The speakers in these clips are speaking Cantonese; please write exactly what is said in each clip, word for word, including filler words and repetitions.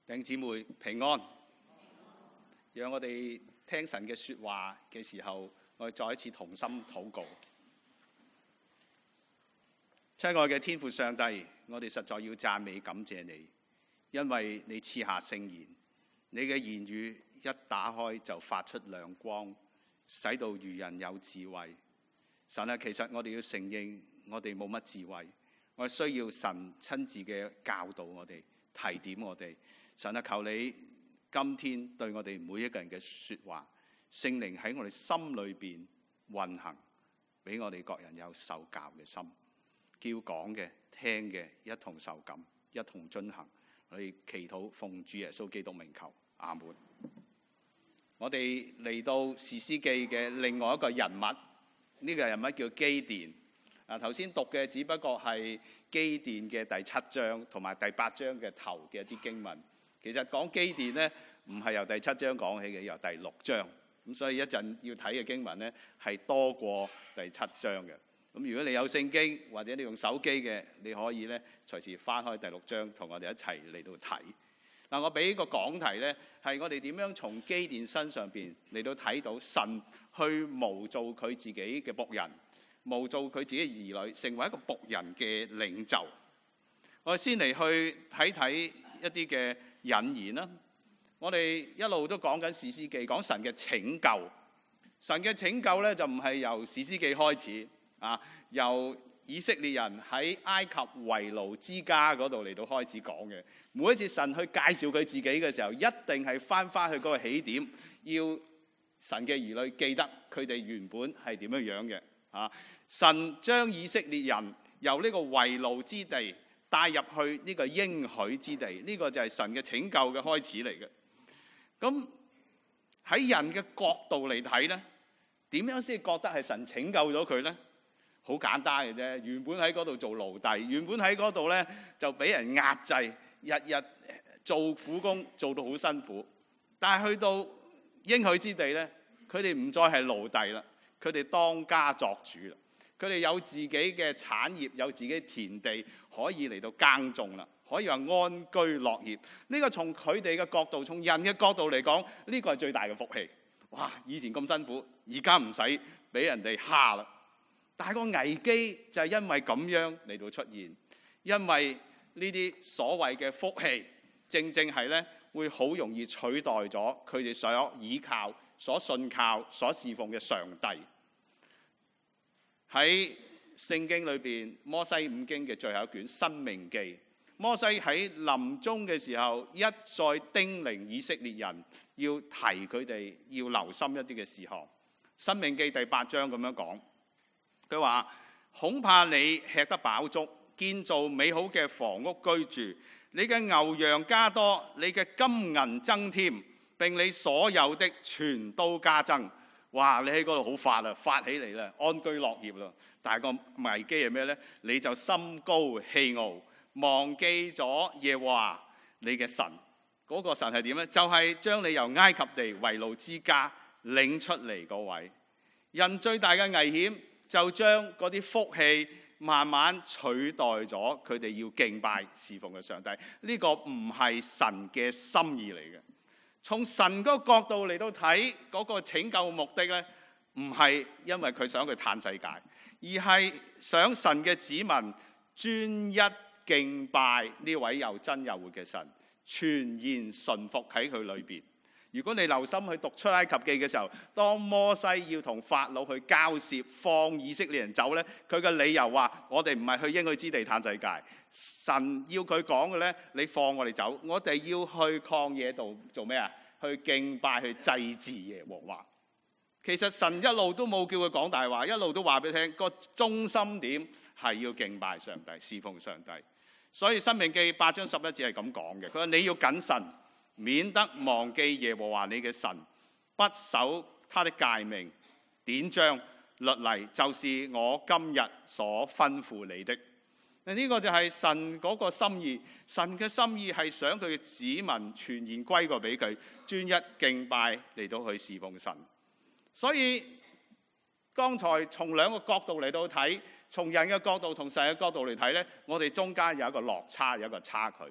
弟兄姊妹平安，讓我哋聽神嘅說話嘅時候，我哋再一次同心禱告。親愛嘅天父上帝，我哋實在要讚美感謝你，因為你賜下聖言，你嘅言語一打開就發出亮光，使到愚人有智慧。神啊，其實我哋要承認我哋冇乜智慧，我哋需要神親自嘅教導我哋，提點我哋。神啊，求你今天對我哋每一個人嘅說話，聖靈喺我哋心裏邊運行，俾我哋各人有受教嘅心，叫講嘅聽嘅一同受感，一同遵行。我哋祈禱奉主耶穌基督名求，阿門。我哋嚟到士師記嘅另外一個人物，呢、這個人物叫基甸。啊，頭先讀嘅只不過係基甸嘅第七章同埋第八章嘅頭嘅一啲經文。其實講基甸呢，唔係由第七章講起嘅，由第六章。咁所以一陣要睇嘅經文呢，係多過第七章嘅。咁如果你有聖經或者你用手機嘅，你可以咧隨時翻開第六章，同我哋一齊嚟到睇。嗱，我俾個講題咧，係我哋點樣從基甸身上邊嚟到睇到神去模造佢自己嘅僕人，模造佢自己嘅兒女，成為一個僕人嘅領袖。我哋先嚟去睇睇一啲嘅引言啦。我哋一路都講緊士師記，講神嘅拯救。神嘅拯救咧就唔係由士師記開始。啊！由以色列人喺埃及為奴之家嗰度嚟到開始講嘅。每一次神去介紹佢自己嘅時候，一定係翻翻去嗰個起點，要神嘅兒女記得佢哋原本係點樣樣嘅。啊！神將以色列人由呢個為奴之地帶入去呢個應許之地，呢、這個就係神嘅拯救嘅開始嚟嘅。咁喺人嘅角度嚟睇呢，點樣先覺得係神拯救咗佢呢？好簡單嘅啫，原本喺嗰度做奴隸，原本喺嗰度咧就俾人壓制，日日做苦工，做到好辛苦。但係去到應許之地咧，佢哋唔再係奴隸啦，佢哋當家作主啦，佢哋有自己嘅產業，有自己田地可以嚟到耕種啦，可以話安居樂業。呢個從佢哋嘅角度，從人嘅角度嚟講，呢個係最大嘅福氣。哇！以前咁辛苦，而家唔使俾人哋蝦啦。但係個危機就係因為咁樣嚟到出現，因為呢啲所謂嘅福氣，正正係咧會好容易取代咗佢哋所倚靠、所信靠、所侍奉嘅上帝。喺聖經裏邊，摩西五經嘅最後一卷《申命記》，摩西喺臨終嘅時候一再叮嚀以色列人要提佢哋要留心一啲嘅事項。《申命記》第八章咁樣講。佢話：恐怕你吃得飽足，建造美好嘅房屋居住，你嘅牛羊加多，你嘅金銀增添，並你所有的全都加增。哇！你喺嗰度好發啦，發起嚟啦，安居樂業啦。但係個危機係咩呢？你就心高氣傲，忘記咗耶和華你嘅神。嗰、那個神係點呢？就係、是、將你由埃及地為奴之家領出嚟嗰位。人最大嘅危險，就將嗰啲福氣慢慢取代咗佢哋要敬拜侍奉嘅上帝。呢、這個唔係神嘅心意嚟嘅。從神嗰個角度嚟到睇嗰個拯救目的咧，唔係因為佢想去嘆世界，而係想神嘅子民專一敬拜呢位又真又活嘅神，全然順服喺佢裏邊。如果你留心去讀出埃及記嘅時候，當摩西要同法老去交涉放以色列人走呢，佢嘅理由話：我哋唔係去應許之地嘆世界，神要佢講嘅呢，你放我哋走，我哋要去曠野度做咩啊？去敬拜，去祭祀耶和華。其實神一路都冇叫佢講大話，一路都話俾你聽個中心點係要敬拜上帝，侍奉上帝。所以申命記八章十一節係咁講嘅，佢話你要謹慎，免得忘記耶和華你嘅神，不守他的誡命、典章、律例，就是我今日所吩咐你的。呢個就係神嗰個心意，神嘅心意係想佢嘅子民全然歸過俾佢，專一敬拜嚟到去侍奉神。所以剛才從兩個角度嚟到睇，從人嘅角度同神嘅角度嚟睇呢，我哋中間有一個落差，有一個差距。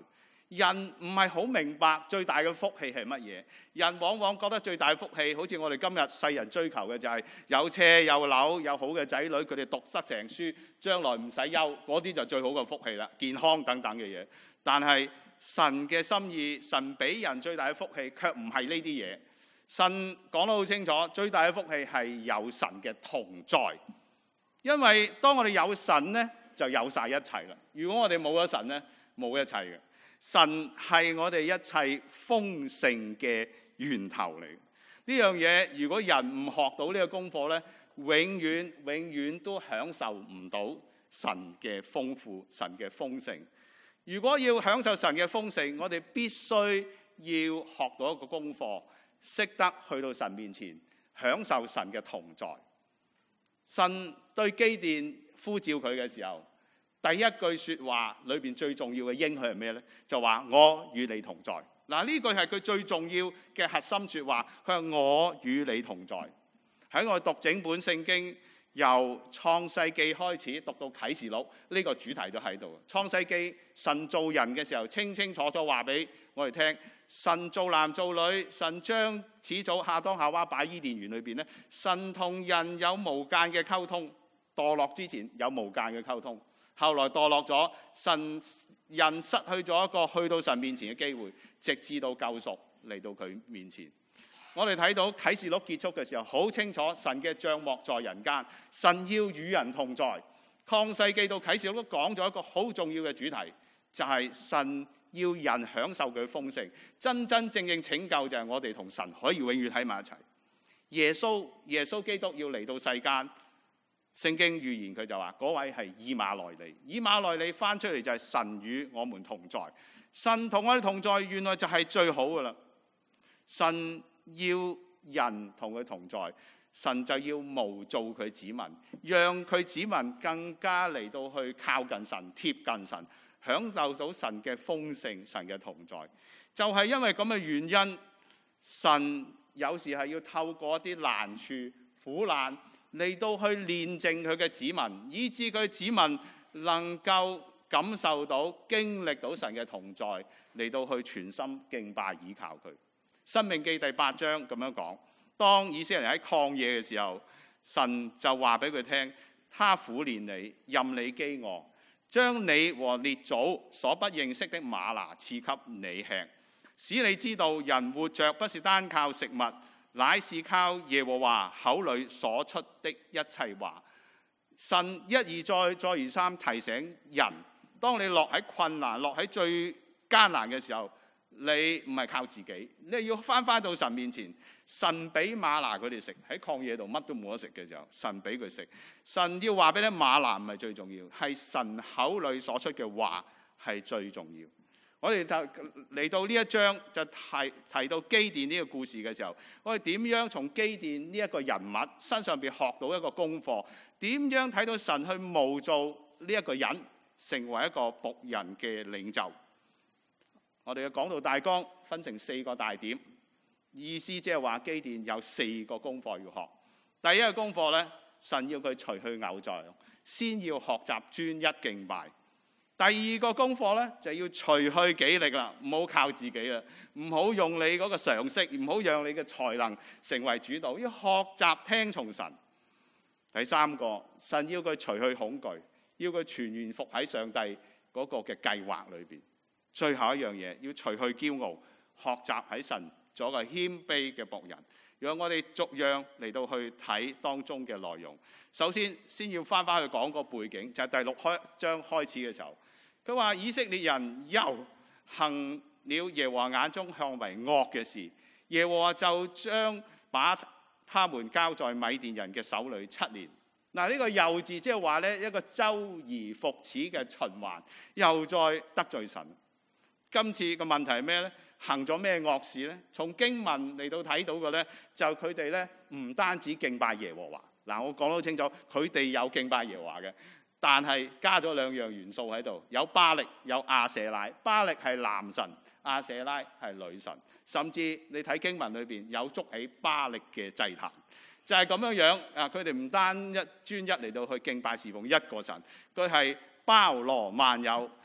人唔係好明白最大嘅福氣係乜嘢。人往往覺得最大嘅福氣，好似我哋今日世人追求嘅就係有車有樓有好嘅仔女，佢哋讀得成書，將來唔使憂，嗰啲就最好嘅福氣啦，健康等等嘅嘢。但係神嘅心意，神俾人最大嘅福氣卻唔係呢啲嘢。神講得好清楚，最大嘅福氣係有神嘅同在。因為當我哋有神呢，就有晒一切啦。如果我哋冇咗神呢，冇一切嘅。神係我哋一切豐盛嘅源頭嚟。呢樣嘢如果人唔學到呢個功課呢，永遠永遠都享受唔到神嘅豐富、神嘅豐盛。如果要享受神嘅豐盛，我哋必須要學到一個功課，識得去到神面前享受神嘅同在。神對基甸呼召佢嘅時候，第一句說話裏邊最重要嘅應許係咩呢？就話我與你同在。嗱，呢句係佢最重要嘅核心說話。佢話我與你同在。喺我讀整本聖經，由創世記開始讀到啟示錄，呢個主題都喺度。創世記神造人嘅時候，清清楚楚話俾我哋聽，神造男造女，神將始祖亞當夏娃擺伊甸園裏邊咧，神同人有無間嘅溝通。墮落之前有無間嘅溝通。後來墮落咗，神人失去咗一個去到神面前嘅機會，直至到救贖嚟到佢面前。我哋睇到啟示錄結束嘅時候，好清楚神嘅帳幕在人間，神要與人同在。創世記到啟示錄都講咗一個好重要嘅主題，就係、是、神要人享受佢豐盛。真真正正拯救就係我哋同神可以永遠喺埋一齊。耶穌耶穌基督要嚟到世間。聖經預言佢就話嗰位係以馬內利，以馬內利翻出嚟就係神與我們同在。神同我哋同在，原來就係最好噶啦。神要人同佢同在，神就要模造佢子民，讓佢子民更加嚟到去靠近神、貼近神，享受到神嘅豐盛、神嘅同在。就係因為咁嘅原因，神有時係要透過一啲難處、苦難嚟到去煉淨佢嘅子民，以致佢子民能夠感受到、經歷到神嘅同在，嚟到去全心敬拜倚靠佢。申命記第八章咁樣講，當以色列人喺曠野嘅時候，神就話俾佢聽，他苦練你，任你飢餓，將你和列祖所不認識的嗎哪賜給你吃，使你知道人活着不是單靠食物，乃是靠耶和華口裏所出的一切話。神一而再、再而三提醒人，當你落喺困難、落喺最艱難嘅時候，你唔係靠自己，你要翻翻到神面前。神俾嗎哪佢哋食，喺曠野度乜都冇得食嘅時候，神俾佢食。神要話俾你，嗎哪唔係最重要，係神口裏所出嘅話係最重要。我哋嚟到呢一章就提提到基甸呢個故事嘅時候，我哋點樣從基甸呢一個人物身上邊學到一個功課？點樣睇到神去模造呢一個人成為一個僕人嘅領袖？我哋嘅講道大綱分成四個大點，意思即係話基甸有四個功課要學。第一個功課呢，神要佢除去偶像，先要學習專一敬拜。第二個功課呢，就要除去己力啦，唔好靠自己啦，唔好用你嗰個常識，唔好讓你嘅才能成為主導，要學習聽從神。第三個，神要佢除去恐懼，要佢全然服喺上帝嗰個嘅計劃裏邊。最後一樣嘢，要除去驕傲，學習喺神做一個謙卑嘅僕人。讓我哋逐樣嚟到去睇當中嘅內容。首先，先要翻翻去講個背景，就係第六章開始嘅時候，佢話以色列人又行了耶和華眼中看為惡嘅事，耶和華就將把他們交在米甸人嘅手裏七年。嗱，呢個又字即係話呢一個周而復始嘅循環，又再得罪神。今次個問題係咩呢？行咗咩惡事呢？從經文嚟到睇到嘅呢，就佢哋呢唔單止敬拜耶和華。嗱，我講得好清楚，佢哋有敬拜耶和華嘅，但係加咗兩樣元素喺度，有巴力，有亞舍拉。巴力係男神，亞舍拉係女神。甚至你睇經文裏邊有築起巴力嘅祭壇，就係咁樣樣啊！佢哋唔單一專一嚟到去敬拜侍奉一個神，佢係包羅萬有。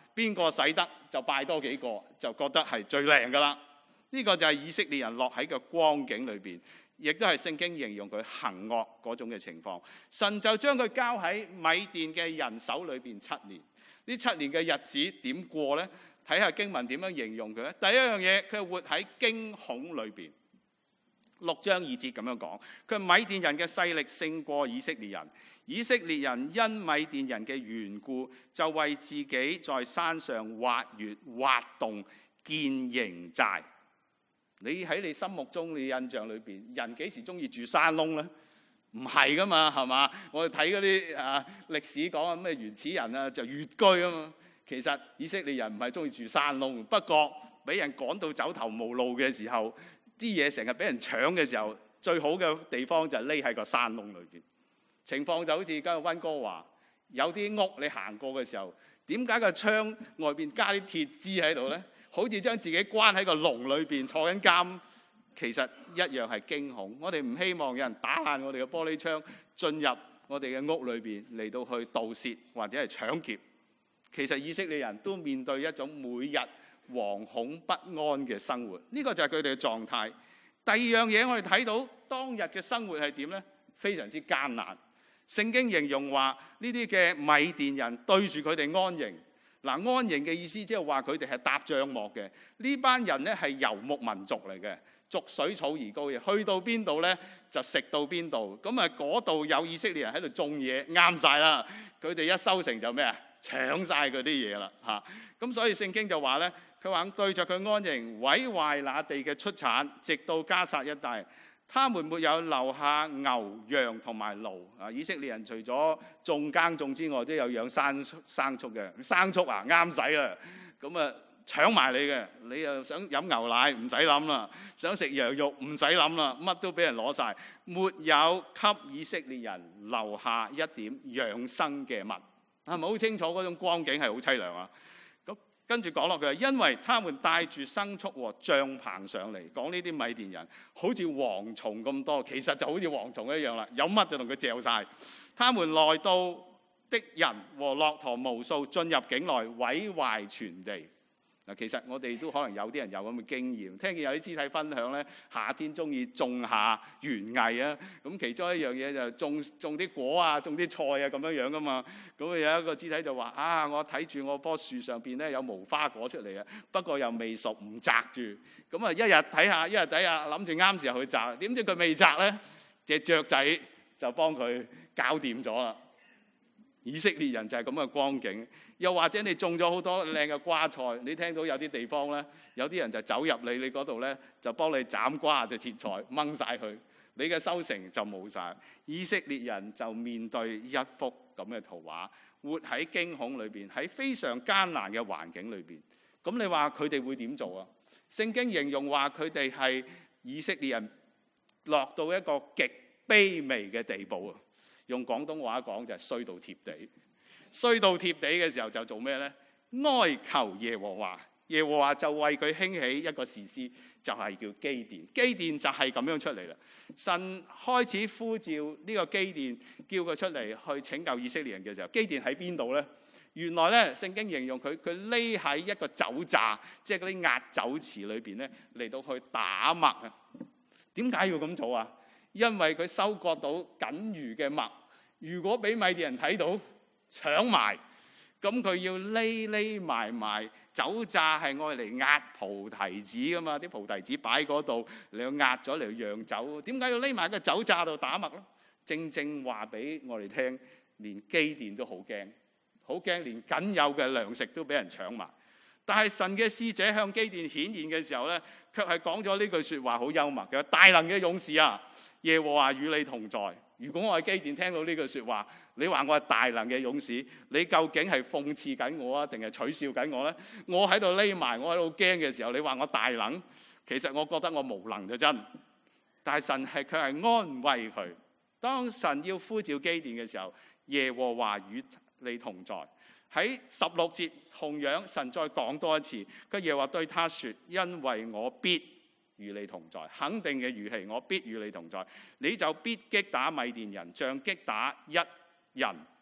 邊個使得就拜多幾個，就覺得係最靚噶啦。呢、這個就係以色列人落喺個光景裏邊，亦都係聖經形容佢行惡嗰種嘅情況。神就將佢交喺米甸嘅人手裏邊七年。呢七年嘅日子點過呢？睇下經文點樣形容佢咧。第一樣嘢，佢活喺驚恐裏邊。六章二節咁樣講，佢米甸人嘅勢力勝過以色列人，以色列人因米甸人嘅緣故，就為自己在山上挖穴挖洞建營寨。你喺你心目中，你印象裏邊，人幾時中意住山窿呢？唔係噶嘛，係嘛？我哋睇嗰啲啊歷史講啊咩原始人啊就穴居啊嘛。其實以色列人唔係中意住山窿，不過俾人趕到走投無路嘅時候，啲嘢成日俾人搶嘅時候，最好嘅地方就係匿喺個山窿裏邊。情況就好似今日溫哥華有啲屋你行過嘅時候，點解個窗外邊加啲鐵枝喺度呢？好似將自己關喺個籠裏邊坐緊監，其實一樣係驚恐。我哋唔希望有人打爛我哋嘅玻璃窗，進入我哋嘅屋裏邊嚟到去盜竊或者係搶劫。其實以色列人都面對一種每日惶恐不安嘅生活，呢個就係佢哋嘅狀態。第二樣嘢我哋睇到當日嘅生活係點呢？非常之艱難。聖經形容話呢啲嘅米甸人對住佢哋安營。嗱，安營嘅意思即係話佢哋係搭帳幕嘅。呢班人呢係遊牧民族嚟嘅，逐水草而居嘅，去到邊度呢就食到邊度。咁啊嗰度有以色列人喺度種嘢，啱晒啦。佢哋一收成就咩啊？搶晒嗰啲嘢啦嚇。咁所以聖經就話呢，佢話對着佢安營，毀壞那地嘅出產，直到迦薩一帶。他們沒有留下牛羊同埋驢啊！以色列人除咗種耕種之外，都有養生牲畜嘅。牲畜啊，啱使啦！咁啊搶埋你嘅，你又想飲牛奶唔使諗啦，想食羊肉唔使諗啦，乜都俾人攞晒，沒有給以色列人留下一點養生嘅物。係咪好清楚嗰種光景係好凄涼啊？咁跟住講落去，因為他們帶住牲畜和帳棚上嚟，講呢啲米甸人好似蝗蟲咁多，其實就好似蝗蟲一樣啦，有乜就同佢嚼晒。他們來到的人和駱駝無數，進入境內毀壞全地。嗱，其實我哋都可能有啲人有咁嘅經驗，聽見有啲肢體分享咧，夏天中意種下園藝啊，咁其中一樣嘢就種種啲果啊，種啲菜啊咁樣樣噶嘛。咁有一個肢體就話：啊，我睇住我棵樹上邊咧有無花果出嚟啊，不過又未熟，唔摘住。咁啊，一日睇下，一日睇下，諗住啱時候去摘，點知佢未摘咧，隻雀仔就幫佢搞掂咗啦。以色列人就係咁嘅光景。又或者你種咗好多靚嘅瓜菜，你聽到有啲地方咧，有啲人就走入你你嗰度咧，就幫你斬瓜就切菜掹晒佢，你嘅收成就冇晒。以色列人就面對一幅咁嘅圖畫，活喺驚恐裏邊，喺非常艱難嘅環境裏邊。咁你話佢哋會點做啊？聖經形容話佢哋係以色列人落到一個極卑微嘅地步啊！用廣東話講就係衰到貼地。衰到貼地嘅時候就做咩呢？哀求耶和華，耶和華就為佢興起一個士師，就係叫基甸。基甸就係咁樣出嚟啦。神開始呼召呢個基甸，叫佢出嚟去拯救以色列人嘅時候，基甸喺邊度呢？原來咧，聖經形容佢佢匿喺一個酒榨，即係嗰啲壓酒池裏邊咧，嚟到去打麥啊。點解要咁做啊？因為佢收割到僅餘嘅麥，如果俾米甸人睇到，搶埋，咁佢要匿匿埋埋。酒榨係愛嚟壓菩提子噶嘛，啲菩提子擺嗰度，你要壓咗嚟釀酒。點解要匿埋個酒榨度打麥咧？正正話俾我哋聽，連基甸都好驚，好驚，連僅有嘅糧食都俾人搶埋。但係神嘅使者向基甸顯現嘅時候咧，卻係講咗呢句説話，好幽默嘅：大能嘅勇士啊，耶和華與你同在。如果我係基甸聽到呢句説話，你話我係大能嘅勇士，你究竟係諷刺緊我啊，定係取笑緊我呢？我喺度匿埋，我喺度驚嘅時候，你話我大能，其實我覺得我無能就真。但係神係佢係安慰佢。當神要呼召基甸嘅時候，耶和華與你同在。喺十六節同樣，神再講多一次，佢耶和華對他說：因為我必與你同在。肯定嘅語氣，我必與你同在，你就必擊打米甸人，像擊打一人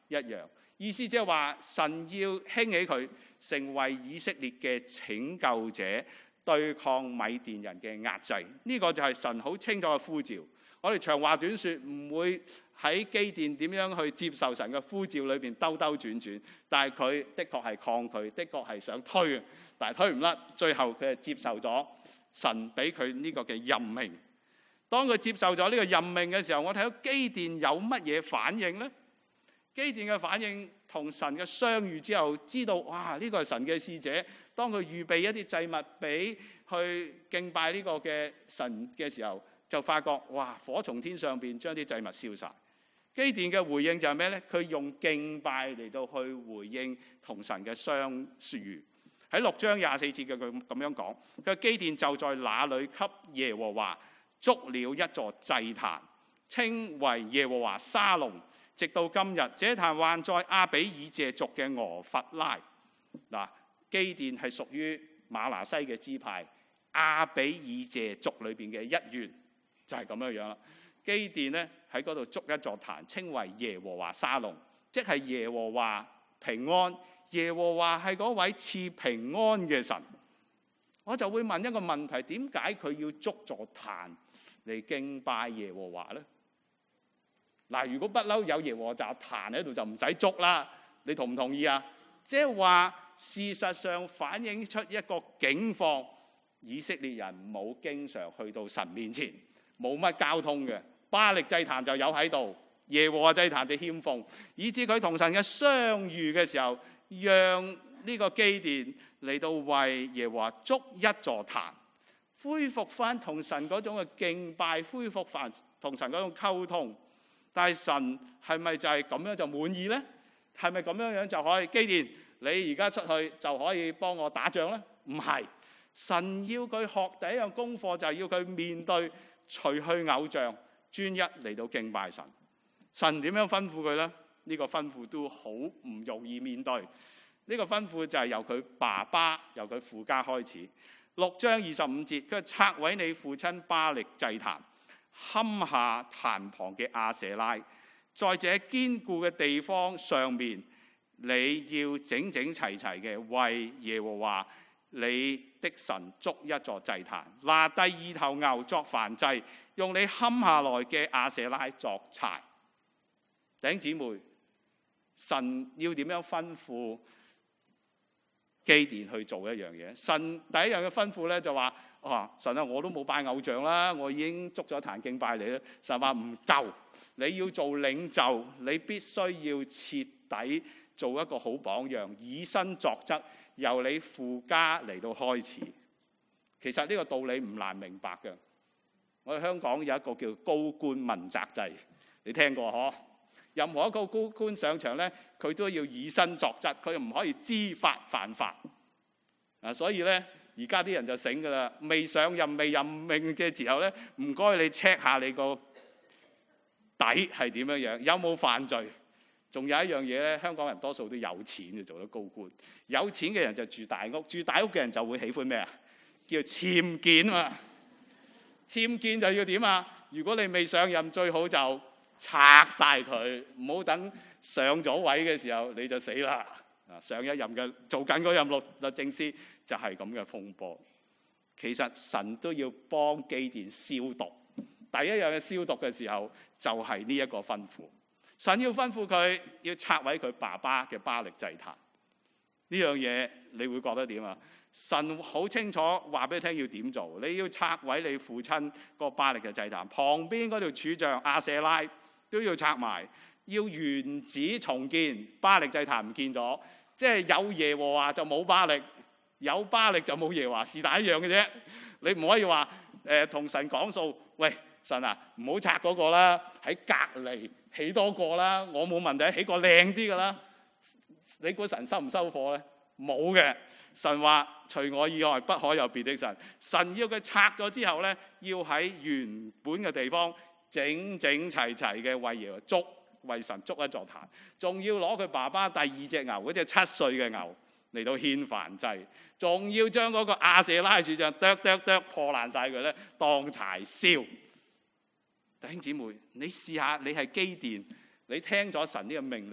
一樣。意思即係話神要興起佢成為以色列嘅拯救者，對抗米甸人嘅壓制。呢、這個就係神好清楚嘅呼召。我哋長話短說，唔會喺基甸點樣去接受神嘅呼召裏邊兜兜轉轉，但係佢的確係抗拒，的確係想推，但係推唔甩，最後佢係接受咗神俾佢呢個嘅任命。當佢接受咗呢個任命嘅時候，我睇到基甸有乜嘢反應呢？基甸嘅反應同神嘅相遇之後，知道哇，呢個係神嘅使者。當佢預備一啲祭物俾去敬拜呢個嘅神嘅時候，就發覺哇，火從天上邊將啲祭物燒晒。基甸嘅回應就係咩呢？佢用敬拜嚟到去回應同神嘅相遇。喺六章廿四節嘅佢咁樣講，佢基甸就在那裏給耶和華築了一座祭壇，稱為耶和華沙龍，直到今日。這壇還在亞比以謝族嘅俄弗拉。嗱，基甸係屬於馬拿西嘅支派，亞比以謝族裏邊嘅一員，就係咁樣樣啦。基甸呢喺嗰度築一座壇，稱為耶和華沙龍，即係耶和華平安。耶和華係嗰位賜平安嘅神。我就會問一個問題：點解佢要築座壇嚟敬拜耶和華呢？嗱，如果不嬲有耶和華壇喺度，就唔使築啦。你同唔同意啊？即係話事實上反映出一個境況，以色列人冇經常去到神面前，冇乜交通嘅。巴力祭壇就有喺度，耶和華祭壇就欠奉，以致佢同神嘅相遇嘅時候，讓呢個基甸嚟到為耶和華築一座壇，恢復翻同神嗰種嘅敬拜，恢復翻同神嗰種溝通。但係神係咪就係咁樣就滿意呢？係咪咁樣樣就可以？基甸，你而家出去就可以幫我打仗呢？唔係，神要佢學第一樣功課，就係要佢面對除去偶像，專一嚟到敬拜神。神點樣吩咐佢呢？呢個吩咐都好唔容易面對。呢個吩咐就係由佢爸爸、由佢父家開始。六章二十五節，佢拆毀你父親巴力祭壇，砍下壇旁嘅亞舍拉，在這堅固嘅地方上面，你要整整齊齊嘅為耶和華你的神築一座祭壇，拿第二頭牛作燔祭，用你砍下來嘅亞舍拉作柴。弟兄姊妹，神要點樣吩咐基甸去做一樣嘢？神第一樣嘅吩咐咧就話：啊，神啊，我都冇拜偶像啦，我已經築咗壇敬拜你啦。神話唔夠，你要做領袖，你必須要徹底做一個好榜樣，以身作則，由你父家嚟到開始。其實呢個道理唔難明白嘅。我哋香港有一個叫高官問責制，你聽過嗬？任何一個高官上場咧，佢都要以身作則，佢唔可以知法犯法。啊，所以咧，而家啲人就醒噶啦，未上任未任命嘅時候咧，唔該你 check 下你個底係點樣樣，有冇犯罪？仲有一樣嘢咧，香港人多數都有錢就做得高官，有錢嘅人就住大屋，住大屋嘅人就會喜歡咩啊？叫僭建啊！僭建就要點啊？如果你未上任，最好就拆晒佢，唔好等上咗位嘅時候你就死啦！啊，上一任嘅做緊嗰任律律政司就係咁嘅風波。其實神都要幫基甸消毒，第一樣嘅消毒嘅時候就係呢一個吩咐。神要吩咐佢要拆毀佢爸爸嘅巴力祭壇，呢樣嘢你會覺得點啊？神好清楚話俾你聽要點做，你要拆毀你父親個巴力嘅祭壇，旁邊嗰條柱像亞舍拉都要拆埋，要原址重建。巴力祭壇唔見咗，即係有耶和華就冇巴力，有巴力就冇耶和華，是但一樣嘅啫。你唔可以話誒同神講數，喂，神啊，唔好拆嗰個啦，喺隔離起多個啦，我冇問題，起個靚啲㗎啦。你估神收唔收貨咧？冇嘅。神話除我以外不可有別的神。神要佢拆咗之後咧，要喺原本嘅地方整整齊齊嘅為耶和華築，為神築一座壇，仲要攞佢爸爸第二隻牛嗰隻七歲嘅牛嚟到獻燔祭，仲要將嗰個亞舍拉柱像剁剁剁破爛晒佢咧，當柴燒。弟兄姊妹，你試下你係基甸，你聽咗神呢個命令，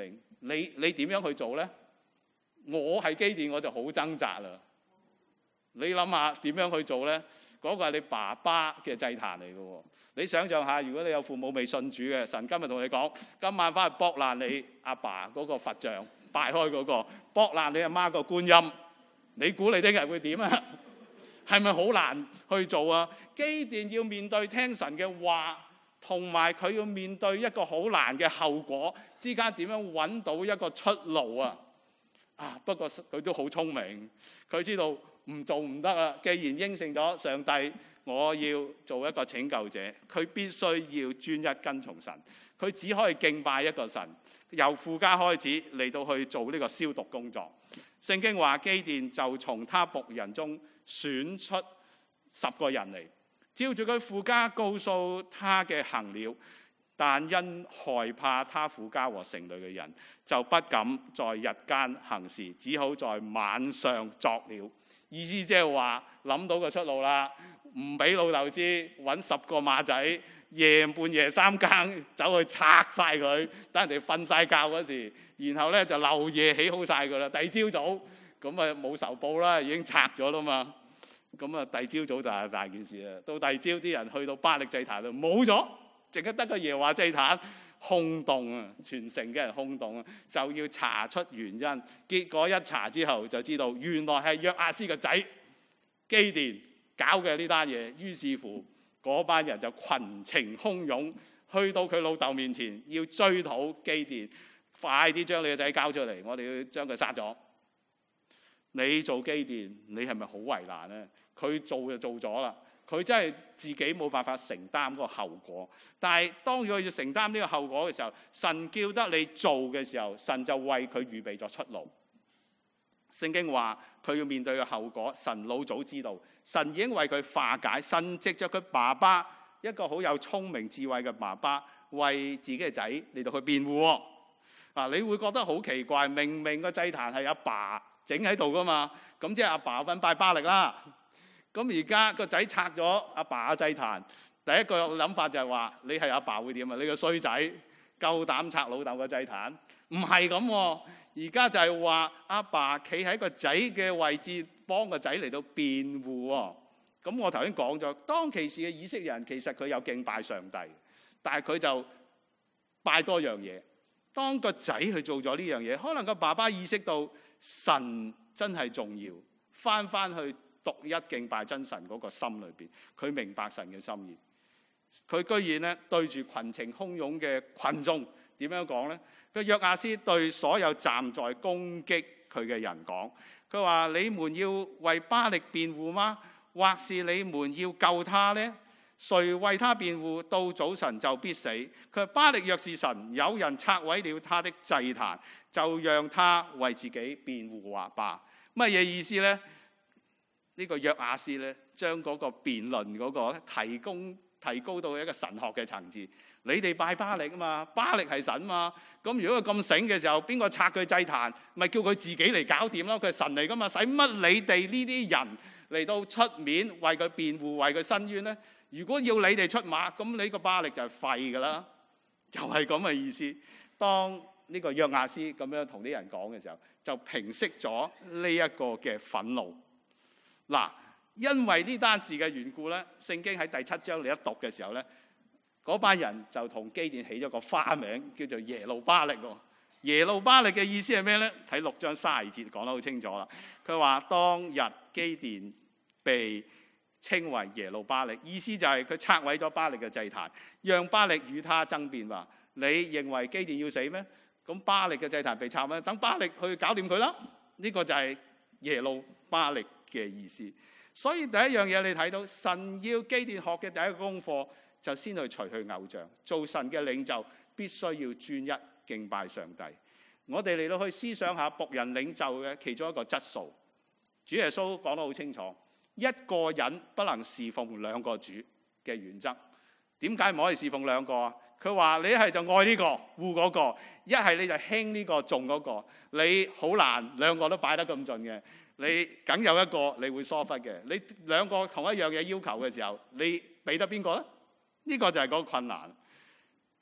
你你點樣去做咧？我係基甸我就好掙扎啦。你諗下點樣去做咧？嗰個係你爸爸嘅祭壇嚟嘅喎。你想象下，如果你有父母未信主嘅，神今日同你講，今晚翻去剝爛你阿爸嗰個佛像，拜開嗰個，剝爛你阿媽個觀音，你估你聽日會點啊？係咪好難去做啊？基甸要面對聽神嘅話，同埋佢要面對一個好難嘅後果之間，點樣揾到一個出路啊？啊！不過佢都好聰明，佢知道唔做唔得啊。既然應承咗上帝，我要做一個拯救者，佢必須要專一跟從神。佢只可以敬拜一個神，由父家開始嚟到去做呢個消毒工作。聖經話基甸就從他僕人中選出十個人嚟，照住佢父家告訴他嘅行了，但因害怕他父家和城裏嘅人，就不敢在日間行事，只好在晚上作了。意思即係話諗到個出路啦，唔俾老豆知，揾十個馬仔，夜半夜三更走去拆晒佢，等人哋瞓晒覺嗰時，然後咧就漏夜起好晒佢啦。第二朝早咁啊冇仇報啦，已經拆咗啦嘛。咁啊第二朝早就係大件事啦。到第二朝啲人去到巴力祭壇度冇咗，淨係得個耶和華祭壇空洞啊！全城嘅人空洞啊，就要查出原因。結果一查之後就知道，原來係約阿施個仔基甸搞嘅呢單嘢。於是乎嗰班人就群情洶湧去到佢老豆面前，要追討基甸，快啲將你個仔交出嚟，我哋要將佢殺咗。你做基甸，你係咪好為難呢？佢做就做咗啦。佢真係自己冇辦法承擔嗰個後果，但係當佢要承擔呢個後果嘅時候，神叫得你做嘅時候，神就為佢預備咗出路。聖經話佢要面對嘅後果，神老早知道，神已經為佢化解。神藉着佢爸爸，一個好有聰明智慧嘅爸爸，為自己嘅仔嚟到去辯護。啊，你會覺得好奇怪，明明個祭壇係阿爸整喺度噶嘛，咁即係阿爸揾拜巴力啦。咁而家個仔拆咗阿爸嘅祭壇，第一個諗法就係話：你係阿爸會點啊？你個衰仔夠膽拆老豆嘅祭壇？唔係咁喎，而家就係話阿爸企喺個仔嘅位置，幫個仔嚟到辯護喎。咁我頭先講咗，當其時嘅以色列人其實佢有敬拜上帝，但係佢就拜多樣嘢。當個仔去做咗呢樣嘢，可能個爸爸意識到神真係重要，翻翻去獨一敬拜真神嗰個心裏邊，佢明白神嘅心意。佢居然咧對住群情洶湧嘅群眾點樣講呢？佢約阿施對所有站在攻擊佢嘅人講：佢話你們要為巴力辯護嗎？或是你們要救他呢？誰為他辯護，到早晨就必死。佢話巴力若是神，有人拆毀了他的祭壇，就讓他為自己辯護話吧。乜嘢意思呢？呢個約阿施咧，將嗰個辯論嗰個提供提高到一個神學嘅層次。你哋拜巴力啊嘛，巴力係神嘛。咁如果佢咁醒嘅時候，邊個拆佢祭壇，咪叫佢自己嚟搞掂咯？佢係神嚟噶嘛，使乜你哋呢啲人嚟到出面為佢辯護、為佢申冤咧？如果要你哋出馬，咁你個巴力就係廢噶啦，就係咁嘅意思。當呢個約阿施咁樣同啲人講嘅時候，就平息咗呢一個嘅憤怒。嗱，因為呢單事嘅緣故咧，聖經喺第七章你一讀嘅時候咧，嗰班人就同基甸起咗個花名，叫做耶路巴力。耶路巴力嘅意思係咩咧？睇六章卅二節講得好清楚啦。佢話當日基甸被稱為耶路巴力，意思就係佢拆毀咗巴力嘅祭壇，讓巴力與他爭辯話：你認為基甸要死咩？咁巴力嘅祭壇被拆咩？等巴力去搞掂佢啦。呢個就係耶路巴力嘅意思。所以第一樣嘢你睇到，神要基甸學嘅第一個功課，就先去除去偶像。做神嘅領袖必須要專一敬拜上帝。我哋嚟到去思想下僕人領袖嘅其中一個質素。主耶穌講得好清楚，一個人不能侍奉兩個主嘅原則。點解唔可以侍奉兩個啊？佢話你一係就愛呢個護嗰個，一係你就輕呢個重嗰個。你好難兩個都擺得咁盡嘅，你梗有一個你會疏忽嘅。你兩個同一樣嘢要求嘅時候，你俾得邊個咧？呢個就係嗰個困難。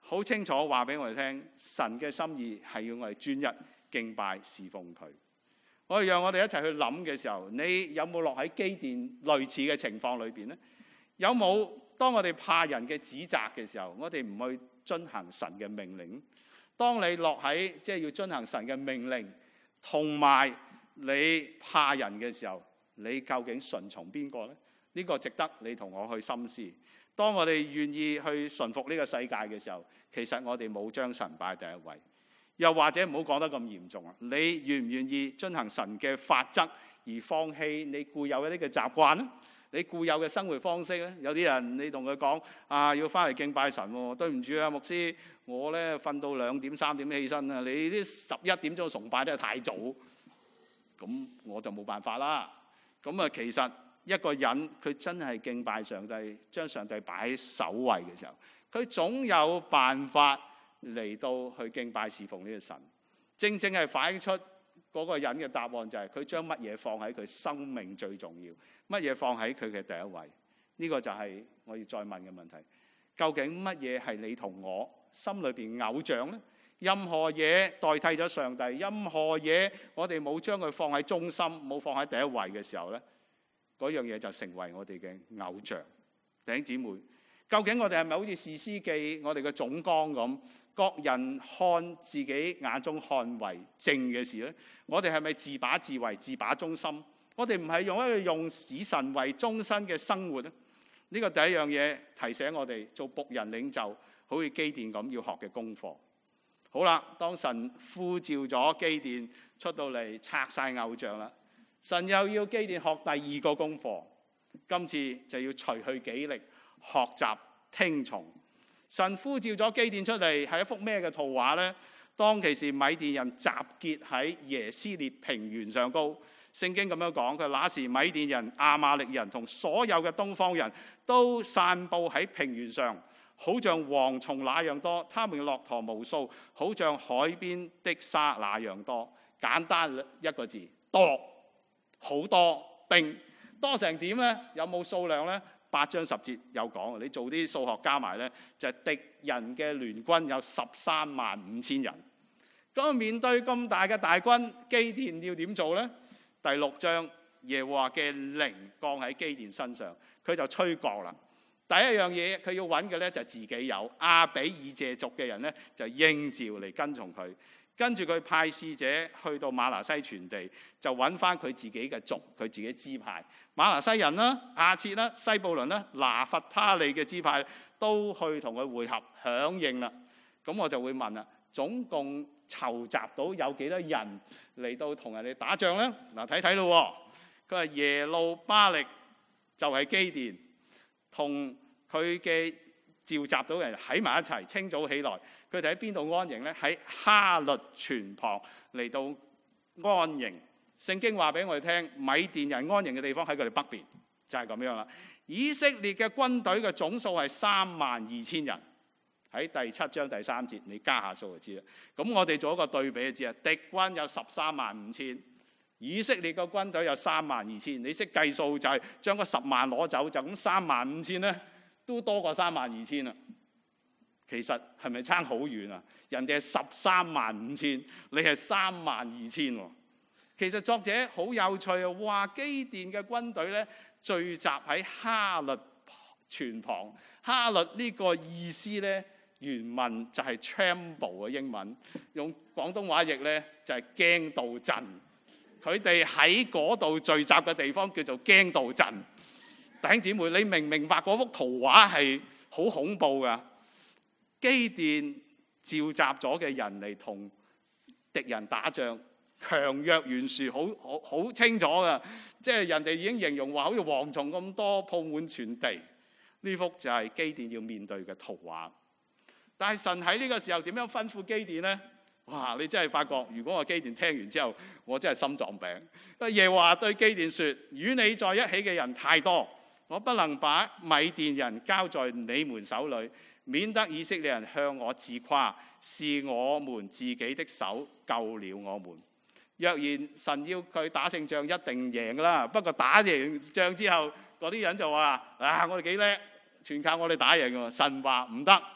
好清楚話俾我哋聽，神嘅心意係要我哋專一敬拜侍奉佢。我哋讓我哋一齊去諗嘅時候，你有冇落喺基甸類似嘅情況裏邊呢？有冇當我哋怕人嘅指責嘅時候，我哋唔去遵行神嘅命令？當你落喺即係要遵行神嘅命令，同埋你怕人嘅時候，你究竟順從邊個呢？呢個值得你同我去深思。當我哋願意去順服呢個世界嘅時候，其實我哋冇將神擺第一位。又或者唔好講得咁嚴重啊！你願唔願意遵行神嘅法則而放棄你固有嘅呢個習慣呢？你固有嘅生活方式咧？有啲人你同佢講啊，要翻嚟敬拜神喎，對唔住啊，牧師，我咧瞓到兩點三點起身啊，你啲十一點鐘崇拜都係太早，咁我就冇辦法啦。咁啊，其實一個人佢真係敬拜上帝，將上帝擺喺首位嘅時候，佢總有辦法嚟到去敬拜侍奉呢個神。正正係反映出嗰個人嘅答案就係佢將乜嘢放喺佢生命最重要，乜嘢放喺佢嘅第一位。呢個就係我要再問嘅問題，究竟乜嘢係你同我心裏邊偶像呢？任何嘢代替咗上帝，任何嘢我哋冇將佢放喺中心，冇放喺第一位嘅時候呢，嗰樣嘢就成為我哋嘅偶像。弟兄姊妹，究竟我哋係咪好似士師記我哋嘅總綱咁，各人看自己眼中看為正嘅事呢？我哋係咪自把自為、自把中心？我哋唔係用一個用以神為中心嘅生活呢？呢個第一樣嘢提醒我哋做僕人領袖，好似基甸咁要學嘅功課。好啦，當神呼召咗基甸出到嚟拆晒偶像啦，神又要基甸學第二個功課，今次就要除去己力，學習聽從。神呼召咗基甸出嚟係一幅咩嘅圖畫呢？當其時米甸人集結喺耶斯列平原上高，聖經咁樣講，佢那時米甸人、亞瑪力人同所有嘅東方人都散佈喺平原上，好像蝗蟲那樣多，他們嘅駱駝無數，好像海邊的沙那樣多。簡單一個字，多，好多兵，多成點呢？有冇數量呢？八章十節有講，你做啲數學加埋呢，就係、是、敵人嘅聯軍有十三萬五千人。咁面對咁大嘅大軍，基甸要點做呢？第六章，耶和華嘅靈降喺基甸身上，佢就吹角啦。第一樣嘢佢要揾嘅咧就自己有，亞比以謝族嘅人咧就應召嚟跟從佢。跟住佢派使者去到瑪拿西全地，就揾翻佢自己嘅族，佢自己支派。瑪拿西人啦、亞設啦、西布倫啦、拿弗他利嘅支派都去同佢會合響應啦。咁我就會問啦，總共籌集到有幾多人嚟到同人哋打仗咧？嗱，睇睇咯。佢話耶路巴力就係基甸，同佢嘅召集到人喺埋一齊，清早起來，佢哋喺邊度安營呢？喺哈律泉旁嚟到安營。聖經話俾我哋聽，米甸人安營嘅地方喺佢哋北邊，就係、是、咁樣啦。以色列嘅軍隊嘅總數係三萬二千人，喺第七章第三節，你加下數就知啦。咁我哋做一個對比就知啦，敵軍有十三萬五千，以色列嘅軍隊有三萬二千，你識計數就係將個十萬攞走，就咁三萬五千呢，都多過三萬二千啦。其實係咪差好遠啊？人哋係十三萬五千，你係三萬二千喎。其實作者好有趣啊，話基甸嘅軍隊咧聚集喺哈律泉旁。哈律呢個意思咧，原文就係 tremble 嘅英文，用廣東話譯咧就係驚到震。佢哋喺嗰度聚集嘅地方叫做驚到震。弟兄姊妹，你明唔明白嗰幅圖畫係好恐怖噶？基甸召集咗嘅人嚟同敵人打仗，強弱懸殊，好好好清楚噶。即係人哋已經形容話，好似蝗蟲咁多，鋪滿全地。呢幅就係基甸要面對嘅圖畫。但係神喺呢個時候點樣吩咐基甸呢？哇！你真係發覺，如果我基甸聽完之後，我真係心臟病。耶和華對基甸說：與你在一起嘅人太多，我不能把米甸人交在你們手裏，免得以色列人向我自誇，是我們自己的手救了我們。若然神要佢打勝仗，一定贏㗎啦。不過打贏仗之後，嗰啲人就話：啊，我哋幾叻，全靠我哋打贏㗎。神話唔得，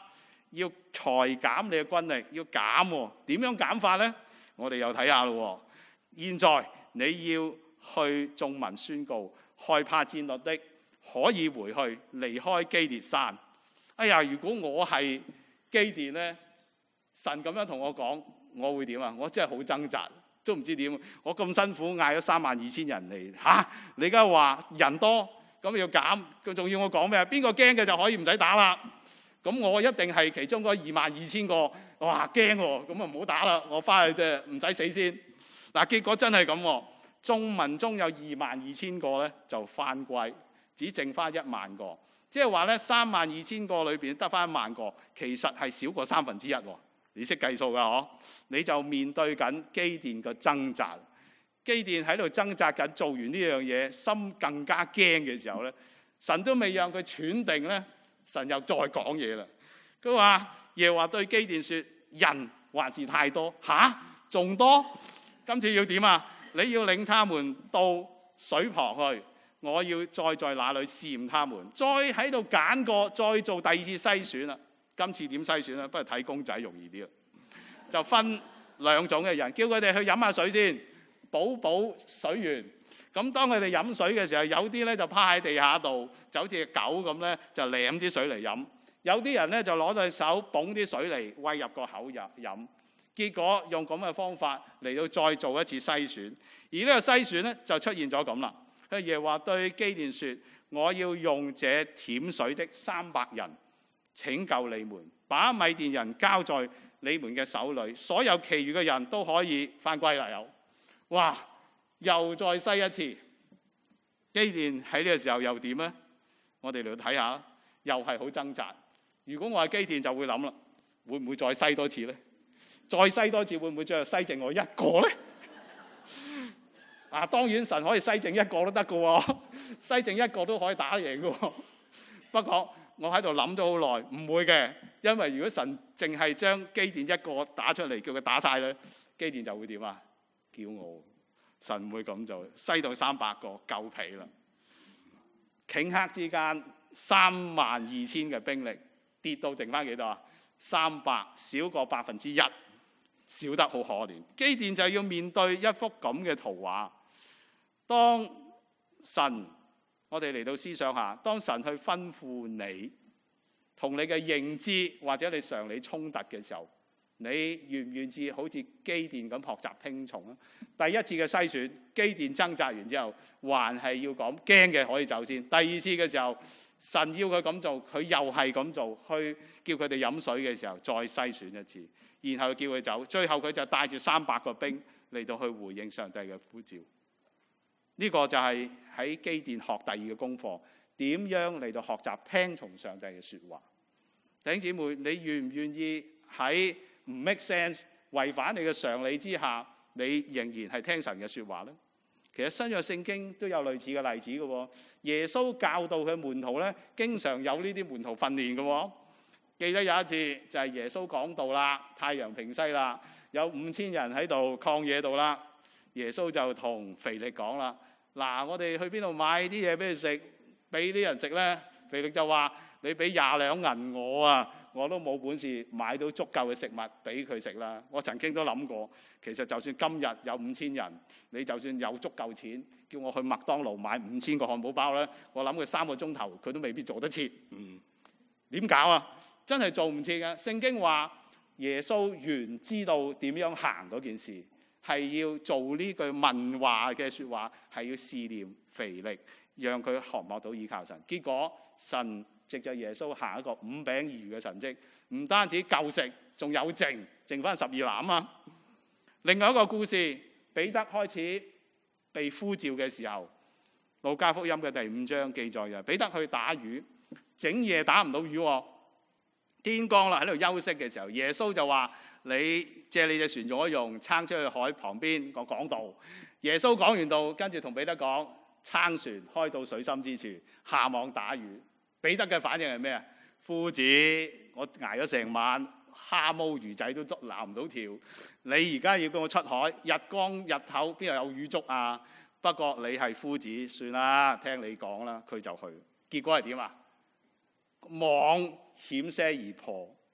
要裁減你嘅軍力，要減喎。點樣減法呢？我哋又睇下咯。現在你要去眾民宣告，害怕戰略的可以回去，離開基列山。哎呀，如果我係基甸呢，神咁樣同我講，我會點啊？我真係好掙扎，都唔知點。我咁辛苦嗌咗三萬二千人嚟，嚇、啊、你而家話人多，咁要減，佢仲要我講咩啊？邊個驚嘅就可以唔使打啦。咁我一定係其中嗰二萬二千個，哇驚喎，咁啊唔好打啦，我翻去啫，唔使死先。嗱，結果真係咁，眾民中有二萬二千個咧就翻歸，只剩翻一萬個，即係話咧三萬二千個裏邊得翻一萬個，其實係少過三分之一。你識計數㗎嗬？你就面對緊基甸嘅掙扎，基甸喺度掙扎緊，做完呢樣嘢，心更加驚嘅時候咧，神都未讓佢喘定咧，神又再講嘢啦。佢話耶和華對基甸說：人還是太多，吓仲多？今次要點啊？你要領他們到水旁去，我要再在那裏試驗他們，再喺度揀過，再做第二次篩選啦。今次點篩選咧？不如睇公仔容易啲啦，就分兩種嘅人，叫佢哋去飲下水先，補補水源。咁當佢哋飲水嘅時候，有啲咧就趴喺地下度，就好似狗咁咧，就舐啲水嚟飲；有啲人咧就攞對手捧啲水嚟餵入個口入飲。結果用咁嘅方法嚟到再做一次篩選，而呢個篩選咧就出現咗咁啦。耶和華對基甸說：我要用這舔水的三百人拯救你們，把米甸人交在你們嘅手裏，所有其餘嘅人都可以翻歸啦。有哇，又再篩一次。基甸喺呢個時候又點呢？我哋嚟睇下，又係好掙扎。如果我係基甸，就會諗啦，會唔會再篩多次呢？再篩多次會唔會最後篩剩我一個呢？啊，當然神可以篩剩一個都得㗎喎，篩剩一個都可以打贏㗎喎。不過我喺度諗咗好耐，唔會嘅，因為如果神淨係將基甸一個打出嚟，叫佢打晒咧，基甸就會點啊？驕傲。神唔會咁做，篩到三百個夠皮啦。頃刻之間，三萬二千嘅兵力跌到剩翻幾多啊？三百，少過百分之一。少得好可憐，基甸就要面對一幅咁嘅圖畫。當神，我哋嚟到思想下，當神去吩咐你，同你嘅認知或者你常理衝突嘅時候，你願唔願意好似基甸咁學習聽從啊？第一次嘅篩選，基甸掙扎完之後，還係要講驚嘅可以走先。第二次嘅時候，神要佢咁做，佢又係咁做，去叫佢哋飲水嘅時候，再篩選一次。然後叫佢走，最後佢就帶住三百個兵嚟到去回應上帝嘅呼召。呢、這個就係喺基甸學第二個功課，點樣嚟到學習聽從上帝嘅說話。弟兄姊妹，你願唔願意喺唔 make sense、違反你嘅常理之下，你仍然係聽神嘅說話呢？其實新約聖經都有類似嘅例子嘅。耶穌教導佢門徒咧，經常有呢啲門徒訓練嘅。記得有一次就係耶穌講道啦，太陽平西啦，有五千人喺度曠野度啦。耶穌就同腓力講啦：嗱，我哋去邊度買啲嘢俾佢食，俾啲人食咧？腓力就話：你俾廿兩銀我啊，我都冇本事買到足夠嘅食物俾佢食啦。我曾經都諗過，其實就算今日有五千人，你就算有足夠錢，叫我去麥當勞買五千個漢堡包咧，我諗佢三個鐘頭佢都未必做得切。嗯，點搞啊？真係做唔切嘅。聖經話耶穌原知道點樣行嗰件事，係要做呢句問話嘅說話，係要試驗腓力，讓佢學摸到依靠神。結果神藉着耶穌行一個五餅二魚嘅神蹟，唔單止夠食，仲有剩，剩翻十二籃啊！另外一個故事，彼得開始被呼召嘅時候，路加福音嘅第五章記載嘅，彼得去打魚，整夜打唔到魚。天光啦，喺度休息嘅時候，耶穌就話：你借你隻船用一用，撐出去海旁邊個講道。耶穌講完道，跟住同彼得講：撐船開到水深之處，下網打魚。彼得嘅反應係咩啊？夫子，我捱咗成晚，蝦毛魚仔都捉撈唔到條，你而家要叫我出海，日光日頭邊度有魚捉啊？不過你係夫子，算啦，聽你講啦。佢就去，結果係點啊？網險些而破，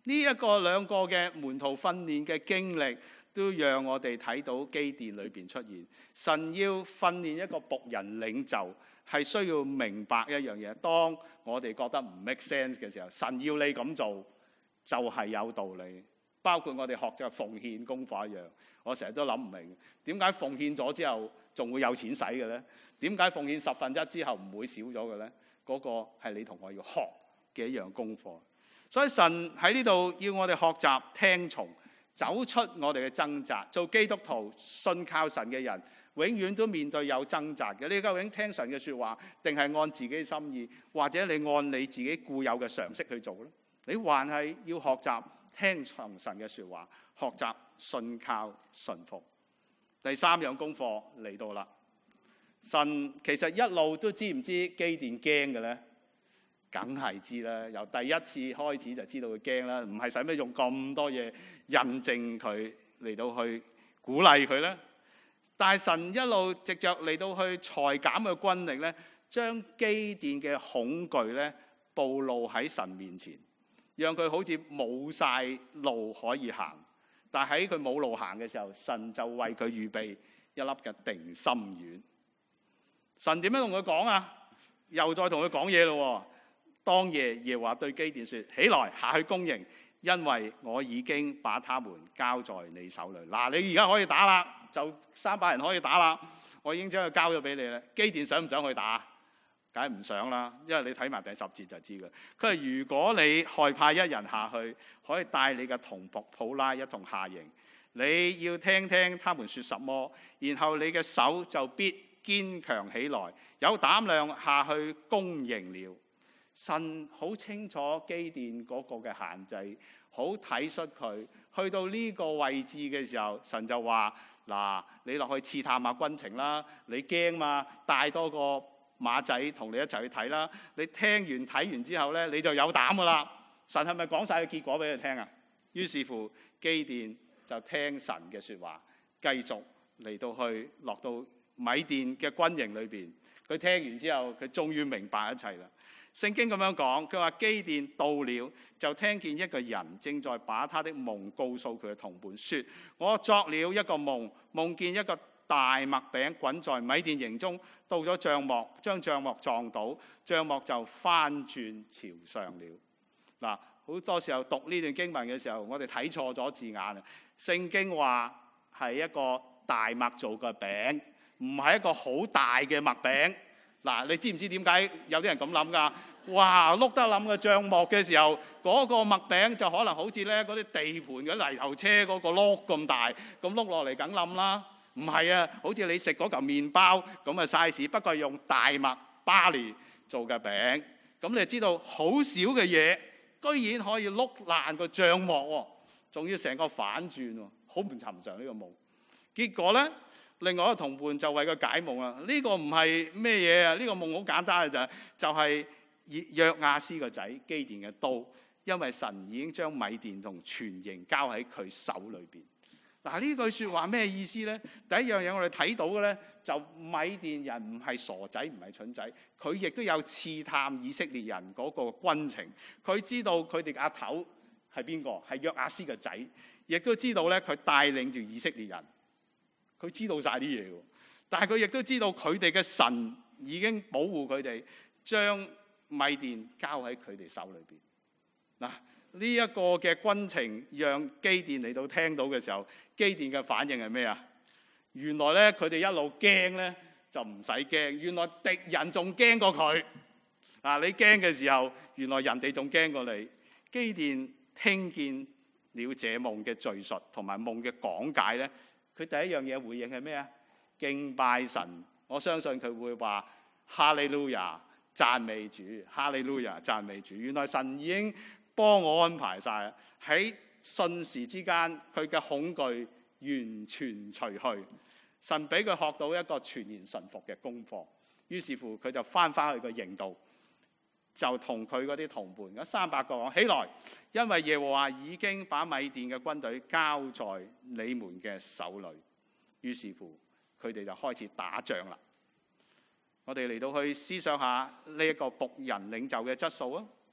呢一個兩個嘅門徒訓練嘅經歷，都讓我哋睇到基甸裏邊出現。神要訓練一個僕人領袖，係需要明白一樣嘢。當我哋覺得唔 make sense 嘅時候，神要你咁做，就係有道理。包括我哋學咗奉獻功課一樣，我成日都諗唔明，點解奉獻咗之後仲會有錢使嘅咧？點解奉獻十分一之後唔會少咗嘅咧？嗰個係你同我要學嘅一樣功課。所以神喺呢度要我哋學習聽從，走出我哋嘅掙扎。做基督徒信靠神嘅人，永遠都面對有掙扎嘅。你究竟聽神嘅說話，定係按自己心意，或者你按你自己固有嘅常識去做咧？你還係要學習聽從神嘅說話，學習信靠順服。第三樣功課嚟到啦。神其實一路都知唔知基甸驚嘅咧？梗係知啦，由第一次開始就知道佢驚啦，唔係使咩用咁多嘢印證佢嚟到去鼓勵佢咧？但係神一路藉着嚟到去裁減嘅軍力咧，將基甸嘅恐懼咧暴露喺神面前，讓佢好似冇晒路可以行。但係喺佢冇路行嘅時候，神就為佢預備一粒嘅定心丸。神點樣同佢講啊？又再同佢講嘢咯。當夜耶和華對基甸說：起來下去攻營，因為我已經把他們交在你手裏。嗱，你而家可以打啦，就三百人可以打啦，我已經將佢交咗俾你啦。基甸想唔想去打？梗係唔想啦，因為你睇埋第十節就知㗎。佢話：如果你害怕一人下去，可以帶你嘅同僕普拉一同下營。你要聽聽他們說什麼，然後你嘅手就必堅強起來，有膽量下去攻營了。神好清楚基甸嗰個嘅限制，好體恤佢。去到呢個位置嘅時候，神就話：嗱，你落去刺探下軍情啦，你驚嘛？帶多個馬仔同你一齊去睇啦。你聽完睇完之後咧，你就有膽噶啦。神係咪講晒個結果俾佢聽啊？於是乎，基甸就聽神嘅說話，繼續嚟到去落到米甸嘅軍營裏邊。佢聽完之後，佢終於明白一切啦。聖經咁樣講，佢話基甸到了，就聽見一個人正在把他的夢告訴佢嘅同伴，說：我作了一個夢，夢見一個大麥餅滾在米甸營中，到咗帳幕，將帳幕撞倒，帳幕就翻轉朝上了。嗱，好多時候讀呢段經文嘅時候，我哋睇錯咗字眼啊！聖經話係一個大麥做嘅餅，唔係一個好大嘅麥餅。嗱，你知唔知點解有啲人咁諗㗎？哇，碌得冧嘅帳幕嘅時候，嗰、那個麥餅就可能好似咧嗰啲地盤嘅泥頭車嗰個碌咁大，咁碌落嚟梗冧啦。唔係啊，好似你食嗰嚿麵包咁嘅 size， 不過係用大麥巴利做嘅餅。咁你就知道好少嘅嘢，居然可以碌爛個帳幕喎，仲要成個反轉喎，好唔尋常呢個夢。結果咧，另外一個同伴就為佢解夢啦。呢、這個唔係咩嘢啊？呢、這個夢好簡單嘅就係就係約亞斯個仔基甸嘅刀，因為神已經將米甸同全營交喺佢手裏邊。嗱，呢句説話咩意思咧？第一樣嘢我哋睇到嘅咧，就米甸人唔係傻仔，唔係蠢仔，佢亦都有刺探以色列人嗰個軍情，佢知道佢哋阿頭係邊個，係約亞斯嘅仔，亦都知道咧佢帶領住以色列人。佢知道晒啲嘢喎，但係佢亦都知道佢哋嘅神已經保護佢哋，將米甸交喺佢哋手裏邊。嗱，呢一個嘅軍情讓基甸嚟到聽到嘅時候，基甸嘅反應係咩啊？原來咧佢哋一路驚咧就唔使驚，原來敵人仲驚過佢。嗱，你驚嘅時候，原來人哋仲驚過你。基甸聽見了這夢嘅敘述同埋夢嘅講解咧。佢第一樣嘢回應係咩啊？敬拜神，我相信佢會話哈利路亞，讚美主，哈利路亞，讚美主。原來神已經幫我安排晒，喺瞬時之間，佢嘅恐懼完全除去。神俾佢學到一個全然順服嘅功課，於是乎佢就翻返去個營度，就同佢嗰啲同伴嗰三百個講：起來，因為耶和華已經把米甸嘅軍隊交在你們嘅手裏。於是乎，佢哋就開始打仗啦。我哋嚟到去思想下呢一個僕人領袖嘅質素啊！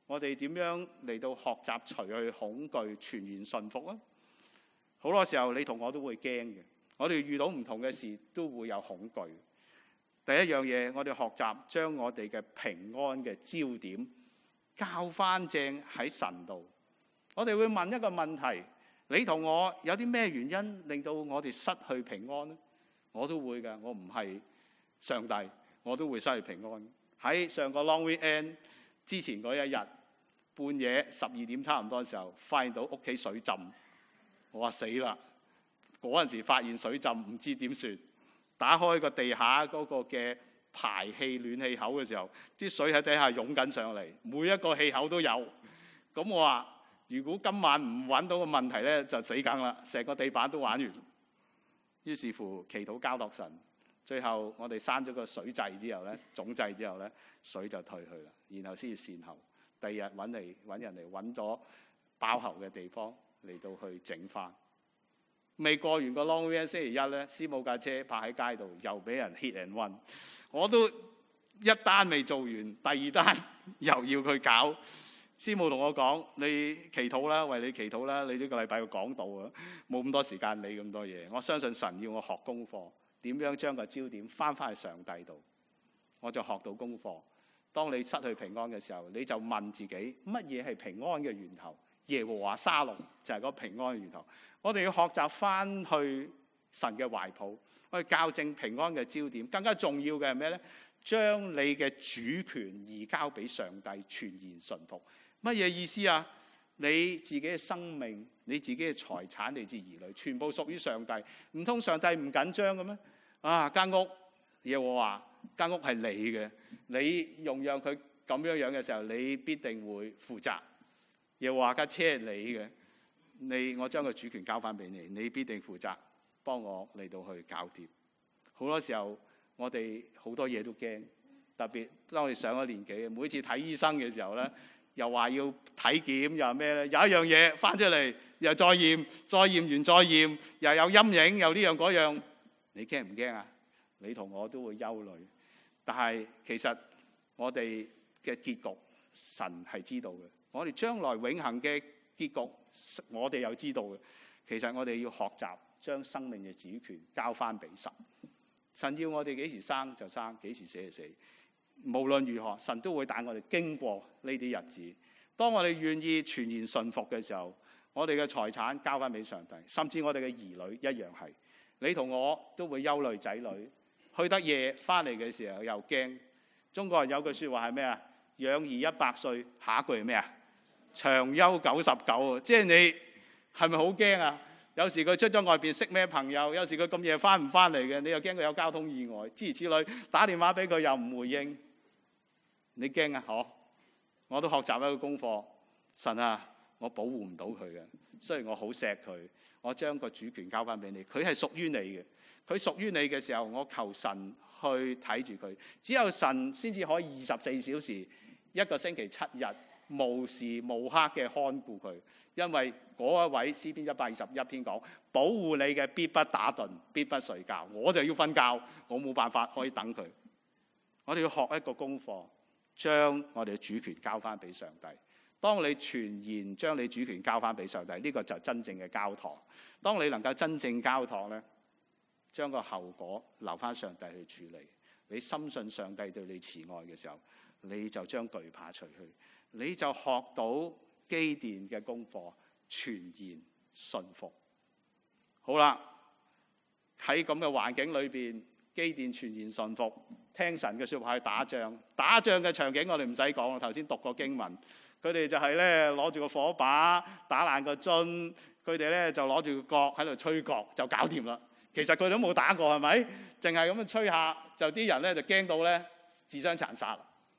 我哋點樣嚟到學習除去恐懼，全然順服啊？好多時候你同我都會驚嘅，我哋遇到唔同嘅事都會有恐懼。第一樣嘢，我哋學習將我哋嘅平安嘅焦點交翻正喺神度。我哋會問一個問題：你同我有啲咩原因令到我哋失去平安呢？我都會㗎，我唔係上帝，我都會失去平安。喺上個 long weekend 之前嗰一日，半夜十二點差唔多嘅時候，發現到屋企水浸，我話死啦！嗰陣時發現水浸，唔知點算。打開個地下嗰個嘅排氣暖氣口嘅時候，啲水喺底下湧緊上嚟，每一個氣口都有。咁我話：如果今晚唔揾到個問題咧，就死梗啦，成個地板都玩完。於是乎祈禱交託神，最後我哋閂咗個水掣之後咧，總掣之後咧，水就退去啦，然後先至善後。第二日揾嚟揾人嚟揾咗包喉嘅地方嚟到去整翻。未過完個 long weekend 星期一咧，師母架車泊喺街度，又俾人 hit and run。我都一單未做完，第二單又要佢搞。師母同我講：你祈禱啦，為你祈禱啦。你呢個禮拜要講道啊，冇咁多時間理咁多嘢。我相信神要我學功課，點樣將個焦點翻返去上帝度，我就學到功課。當你失去平安嘅時候，你就問自己乜嘢係平安嘅源頭？耶和華沙龍就係嗰平安嘅源頭。我哋要學習翻去神嘅懷抱，我哋校正平安嘅焦點。更加重要嘅係咩呢？將你嘅主權移交俾上帝，全然順服。乜嘢意思啊？你自己嘅生命、你自己嘅財產、你自兒女，全部屬於上帝。唔通上帝唔緊張嘅咩？啊，間屋耶和華間屋係你嘅，你用讓佢咁樣樣嘅時候，你必定會負責。耶和華架車係你嘅，你我將個主權交翻俾你，你必定負責，幫我嚟到去搞掂。好多時候我哋好多嘢都驚，特別當我哋上咗年紀，每次睇醫生嘅時候咧，又話要體檢，又係咩咧？有一樣嘢翻出嚟，又再驗，再驗完再驗，又有陰影，又呢樣嗰樣，你驚唔驚啊？你同我都會憂慮，但係其實我哋嘅結局，神係知道嘅。我哋將來永恆嘅結局，我哋又知道嘅。其實我哋要學習將生命嘅主權交翻俾神。神要我哋幾時生就生，幾時死就死。無論如何，神都會帶我哋經過呢啲日子。當我哋願意全然順服嘅時候，我哋嘅財產交翻俾上帝，甚至我哋嘅兒女一樣係。你同我都會憂慮仔女，去得夜翻嚟嘅時候又驚。中國人有句説話係咩啊？養兒一百歲，下一句係咩啊？長憂九十九。即係你係咪好驚啊？有時佢出咗外邊識咩朋友，有時佢咁夜翻唔翻嚟嘅，你又驚佢有交通意外，諸如此類。打電話俾佢又唔回應，你驚啊？嗬！我都學習一個功課，神啊，我保護唔到佢嘅。雖然我好錫佢，我將個主權交翻俾你，佢係屬於你嘅。佢屬於你嘅時候，我求神去睇住佢。只有神先至可以二十四小時，一個星期七日，無時無刻嘅看顧佢。因為嗰一位詩篇一百二十一篇講，保護你嘅必不打盹，必不睡覺。我就要瞓覺，我冇辦法可以等佢。我哋要學一個功課，將我哋嘅主權交翻俾上帝。當你全然將你主權交翻俾上帝，呢個就真正嘅交託。當你能夠真正交託呢，將個後果留翻上帝去處理。你深信上帝對你慈愛嘅時候，你就將懼怕除去，你就學到基甸嘅功課，全然順服。好啦，喺咁嘅環境裏邊，基甸全然順服，聽神嘅說話去打仗。打仗嘅場景我哋唔使講啦，頭先讀過經文。佢哋就係咧攞住個火把打爛個樽，佢哋咧就攞住個角喺度吹角就搞掂啦。其實佢哋都冇打過，係咪？淨係咁樣吹下，就啲人咧就驚到咧自相殘殺。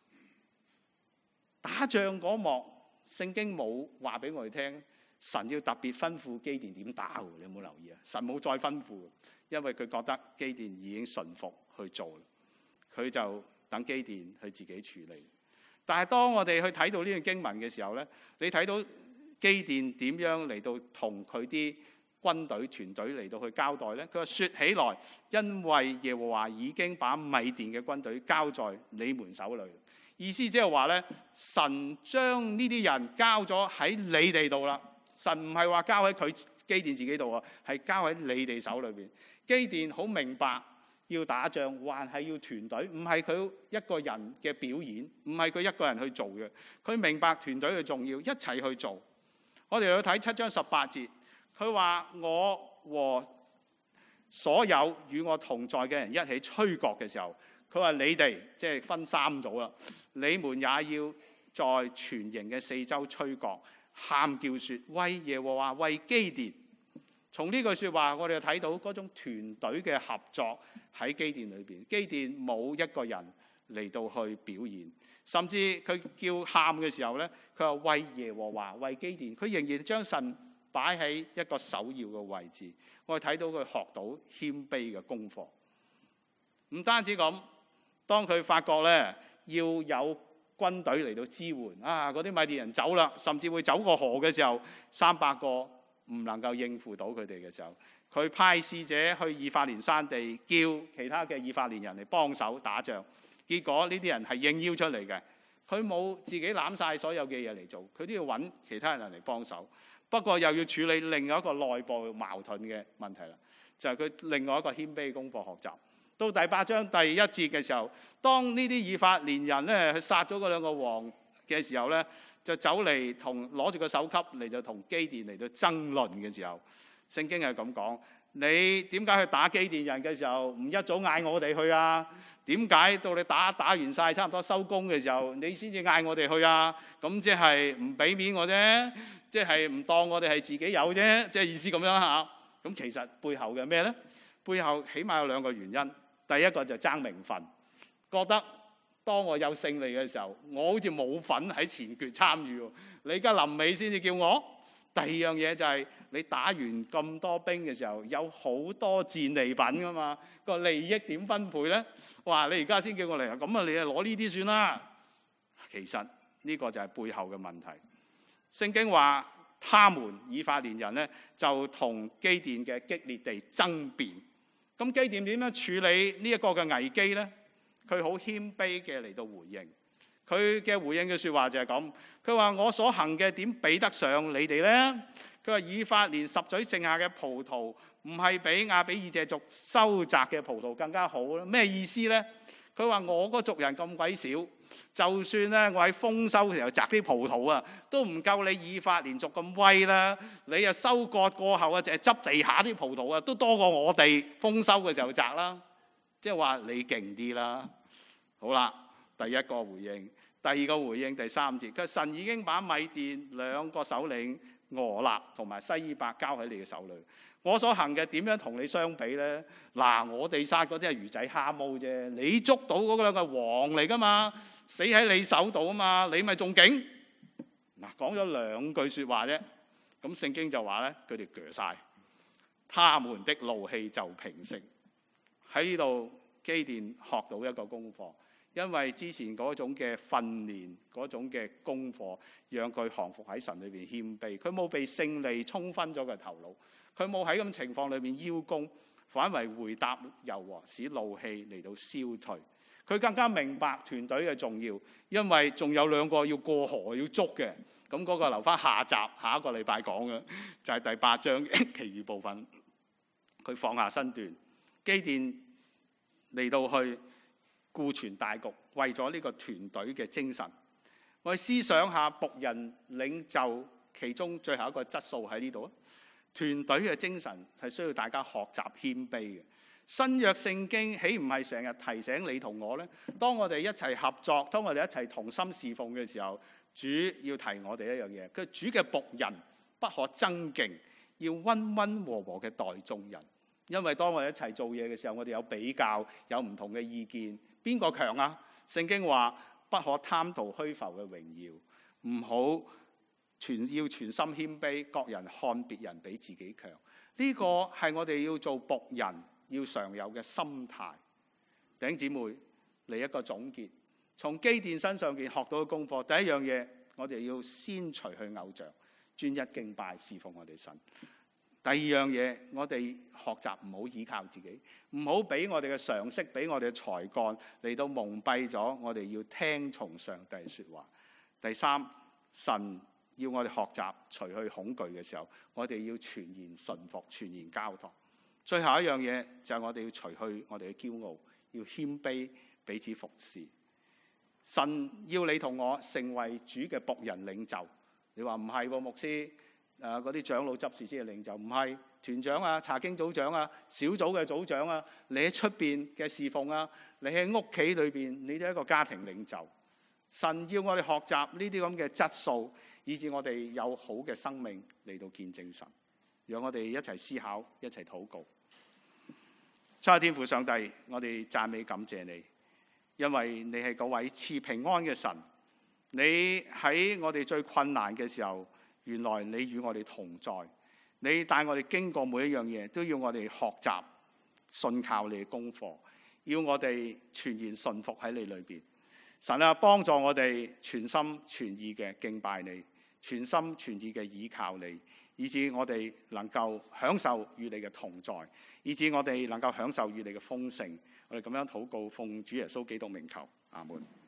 打仗嗰幕聖經冇話俾我哋聽，神要特別吩咐基甸點打喎？你有冇留意啊？神冇再吩咐，因為佢覺得基甸已經順服去做啦，佢就等基甸去自己處理。但係當我哋去睇到呢段經文嘅時候咧，你睇到基甸點樣嚟到同佢啲軍隊團隊嚟到去交代咧？佢話說起來，因為耶和華已經把米甸嘅軍隊交在你們手裏， 意思即係話咧，神將呢啲人交咗喺你哋度啦。神唔係話交喺佢基甸自己度啊，係交喺你哋手裏邊。基甸好明白要打仗還係要團隊，唔係佢一個人嘅表演，唔係佢一個人去做嘅。佢明白團隊嘅重要，一齊去做。我哋去睇七章十八節，佢話我和所有與我同在嘅人一起吹角嘅時候，佢話你哋即係分三組啦，你們也要在全營嘅四周吹角，喊叫說為耶和華為基甸。從呢句説話，我哋就睇到嗰種團隊嘅合作喺基甸裏邊。基甸冇一個人嚟到去表現，甚至佢叫喊嘅時候咧，佢話為耶和華為基甸，佢仍然將神擺喺一個首要嘅位置。我哋睇到佢學到謙卑嘅功課。唔單止咁，當佢發覺咧要有軍隊嚟到支援啊，嗰啲米甸人走啦，甚至會走過河嘅時候，三百個唔能夠應付到佢哋嘅時候，佢派使者去以法蓮山地，叫其他嘅以法蓮人嚟幫手打仗。結果呢啲人係應邀出嚟嘅，佢冇自己攬晒所有嘅嘢嚟做，佢都要揾其他人嚟幫手。不過又要處理另外一個內部矛盾嘅問題啦，就係、是、佢另外一個謙卑功課學習。到第八章第一節嘅時候，當呢啲以法蓮人咧去殺咗嗰兩個王嘅時候咧，就走嚟同攞住個首級嚟就同基甸嚟到爭論嘅時候，聖經係咁講：你點解去打基甸人嘅時候唔一早嗌我哋去啊？點解到你打打完晒差唔多收工嘅時候，你先至嗌我哋去啊？咁即係唔俾面我啫，即係唔當我哋係自己有啫，即係意思咁樣嚇。咁其實背後嘅咩咧？背後起碼有兩個原因。第一個就爭名分，覺得當我有勝利嘅時候，我好似冇份喺前決參與喎。你而家臨尾先至叫我。第二樣嘢就係你打完咁多兵嘅時候，有好多戰利品㗎嘛，個利益點分配咧？哇！你而家先叫我嚟，咁啊你啊攞呢啲算啦。其實呢個就係背後嘅問題。聖經話，他們以法蓮人咧就同基甸嘅激烈地爭辯。咁基甸點樣處理呢一個嘅危機呢？佢好謙卑嘅嚟到回應，佢嘅回應嘅説話就係咁。佢話：我所行嘅點比得上你哋呢？佢話以法蓮十嘴剩下嘅葡萄，唔係比亞比以謝族收摘嘅葡萄更加好咧？咩意思呢？佢話我個族人咁鬼少，就算咧我喺豐收嘅時候摘啲葡萄啊，都唔夠你以法蓮族咁威啦。你啊收割過後啊，就係執地下啲葡萄啊，都多過我哋豐收嘅時候摘啦。即係話你勁啲啦。好啦，第一個回應，第二個回應，第三節，佢神已經把米甸兩個首領俄納同埋西伊伯交喺你嘅手裏。我所行嘅點樣同你相比呢？嗱，我哋殺嗰啲係魚仔蝦毛啫，你捉到嗰兩個王嚟噶嘛，死喺你手度啊嘛，你咪仲勁。嗱，講咗兩句説話啫，咁聖經就話咧，佢哋鋸晒，他們的怒氣就平息。喺呢度基甸學到一個功課，因為之前嗰種嘅訓練，嗰種嘅功課，讓佢降服喺神裏邊謙卑，佢冇被勝利沖昏咗個頭腦。佢冇喺咁情況裏面邀功，反為回答柔和，使怒氣嚟到消退。佢更加明白團隊嘅重要，因為仲有兩個要過河要捉嘅。咁嗰個留翻下集下一個禮拜講嘅，就係、是、第八章其餘部分。佢放下身段，基甸嚟到去顧全大局，為咗呢個團隊嘅精神。我哋思想下僕人領袖其中最後一個質素喺呢度啊。團隊嘅精神係需要大家學習謙卑嘅。新約聖經豈唔係成日提醒你同我呢？當我哋一齊合作，當我哋一齊同心侍奉嘅時候，主要提我哋一樣嘢，佢主嘅僕人不可爭競，要溫溫和和嘅待眾人。因為當我哋一齊做嘢嘅時候，我哋有比較，有唔同嘅意見，邊個強啊？聖經話不可貪圖虛浮嘅榮耀，唔好。全要全心謙卑，各人看別人比自己強。呢、這個係我哋要做僕人要常有嘅心態。弟兄姊妹，嚟一個總結，從基甸身上邊學到嘅功課，第一樣嘢，我哋要先除去偶像，專一敬拜侍奉我哋神。 第二樣嘢，我哋學習唔好依靠自己，唔好俾我哋嘅常識，俾我哋嘅才幹嚟到蒙蔽咗我哋要聽從上帝嘅説話。第三，神要我哋學習除去恐懼嘅時候，我哋要全然順服、全然交託。最後一樣嘢就係我哋要除去我哋嘅驕傲，要謙卑，彼此服侍。神要你同我成為主嘅僕人領袖。你話唔係喎，牧師？誒嗰啲長老執事先係領袖，唔係團長啊、查經組長啊、小組嘅組長啊，你喺出邊嘅侍奉啊，你喺屋企裏邊，你就係一個家庭領袖。神要我哋學習呢啲咁嘅質素，以致我哋有好嘅生命嚟到見證神。讓我哋一齊思考，一齊禱告。親愛天父上帝，我哋讚美感謝你，因為你係嗰位賜平安嘅神。你喺我哋最困難嘅時候，原來你與我哋同在，你帶我哋經過每一樣嘢，都要我哋學習信靠你嘅功課，要我哋全然順服喺你裏邊。神啊，幫助我哋全心全意嘅敬拜你，全心全意嘅倚靠你，以致我哋能夠享受與你嘅同在，以致我哋能夠享受與你嘅豐盛。我哋咁樣禱告，奉主耶穌基督名求，阿門。